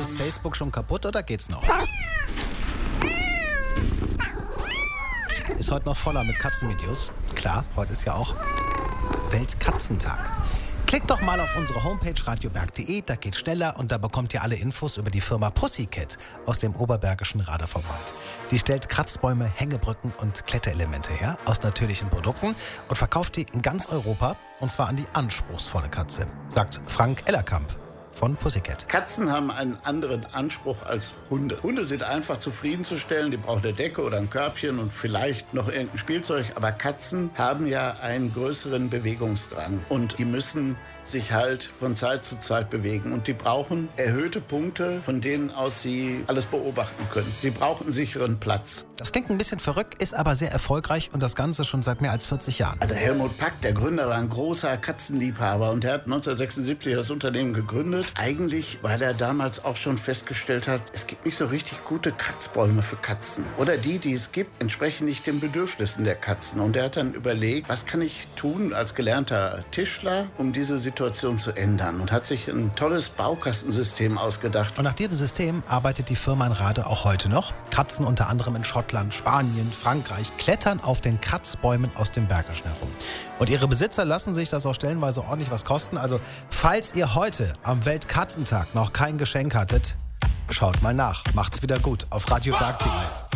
Ist Facebook schon kaputt oder geht's noch? Ist heute noch voller mit Katzenvideos. Klar, heute ist ja auch Weltkatzentag. Klickt doch mal auf unsere Homepage radioberg.de, da geht's schneller und da bekommt ihr alle Infos über die Firma Pussycat aus dem oberbergischen Radevorwald. Die stellt Kratzbäume, Hängebrücken und Kletterelemente her aus natürlichen Produkten und verkauft die in ganz Europa und zwar an die anspruchsvolle Katze, sagt Frank Ellerkamp von Pussycat. Katzen haben einen anderen Anspruch als Hunde. Hunde sind einfach zufriedenzustellen, die brauchen eine Decke oder ein Körbchen und vielleicht noch irgendein Spielzeug. Aber Katzen haben ja einen größeren Bewegungsdrang und die müssen sich halt von Zeit zu Zeit bewegen. Und die brauchen erhöhte Punkte, von denen aus sie alles beobachten können. Sie brauchen einen sicheren Platz. Das klingt ein bisschen verrückt, ist aber sehr erfolgreich und das Ganze schon seit mehr als 40 Jahren. Also Helmut Pack, der Gründer, war ein großer Katzenliebhaber und er hat 1976 das Unternehmen gegründet. Eigentlich, weil er damals auch schon festgestellt hat, es gibt nicht so richtig gute Kratzbäume für Katzen. Oder die es gibt, entsprechen nicht den Bedürfnissen der Katzen. Und er hat dann überlegt, was kann ich tun als gelernter Tischler, um diese Situation zu ändern. Und hat sich ein tolles Baukastensystem ausgedacht. Und nach diesem System arbeitet die Firma in Rade auch heute noch. Katzen unter anderem in Schottland, Spanien, Frankreich klettern auf den Kratzbäumen aus dem Bergischen herum. Und ihre Besitzer lassen sich das auch stellenweise ordentlich was kosten. Also falls ihr heute am Weltkatzentag noch kein Geschenk hattet, schaut mal nach. Macht's wieder gut auf radioberg.de.